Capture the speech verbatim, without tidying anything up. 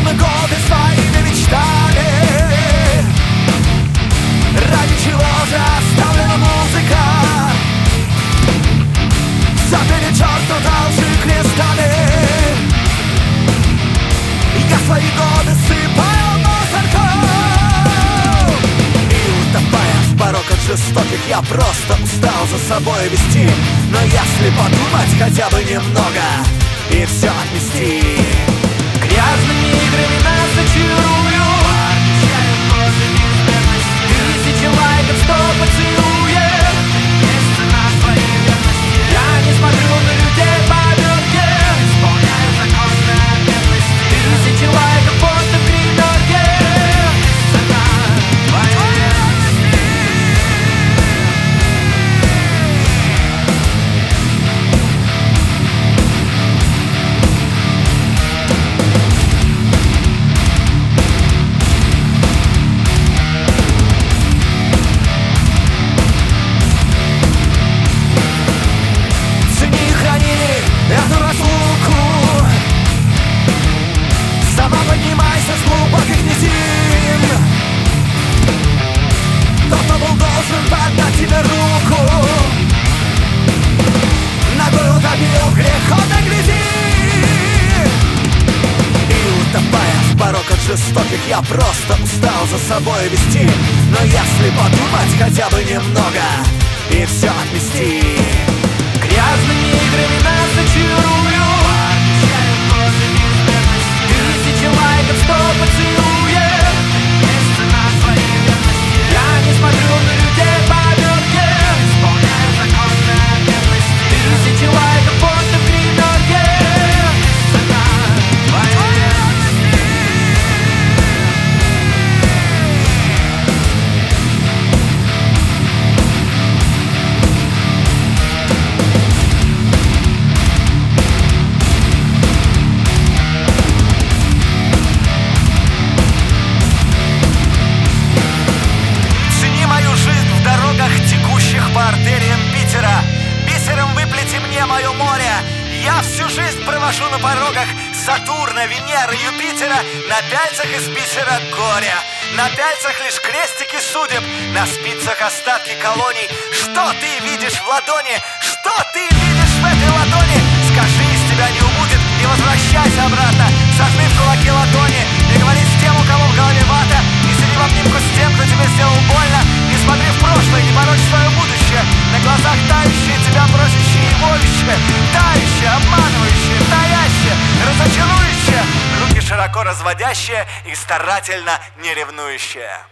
мы годы своими мечтами. Ради чего же оставлена музыка? Все перечеркнуто лжи крестами. Я свои годы сыпаю мусорком. И утопая в пороках жестоких, я просто устал за собой вести. Но если подумать хотя бы немного и все отмести, грязными играми нас зачарую. Тысячи лайков, сто поцелуев. Я не смотрю на людей по-бёрке, исполняю законы обязанности. Тысячи лайков, фото в гримерке. Цена твоей верности. цени, храни эту разлуку. Сама поднимайся с глубоких низин. Тот, кто был должен подать тебе руку, ногой утопил в греховной грязи. И утопая в пороках жестоких, я просто устал за собой вести. Но если подумать хотя бы немного и все отмести, Грязными играми нас зачарую. Тысячи лайков, сто поцелуев. Я не смотрю на людей по-бёрке, исполняю законы обязанности. Тысячи лайков, фото в гримерке. Цена твоей верности. цени мою жизнь в дорогах, текущих по артериям Питера. Бисером выплети мне мое море. Я всю жизнь провожу на порогах Сатурна, Венеры, Юпитера. На пяльцах из бисера горя, на пяльцах лишь крестики судеб, на спицах остатки колоний. Что ты видишь в ладони? Что ты видишь в этой ладони? Скажи, из тебя не убудет, и возвращайся обратно. Сожми в кулаки ладони, не говори с тем, у кого в голове вата. Не сиди в обнимку с тем, кто тебе сделал больно. Не смотри в прошлое, не порочь свое будущее. На глазах тающие, тебя просящие и моющие. Тающие, обманывающие, таящие, разочарующие. Руки широко разводящие и старательно не ревнующие.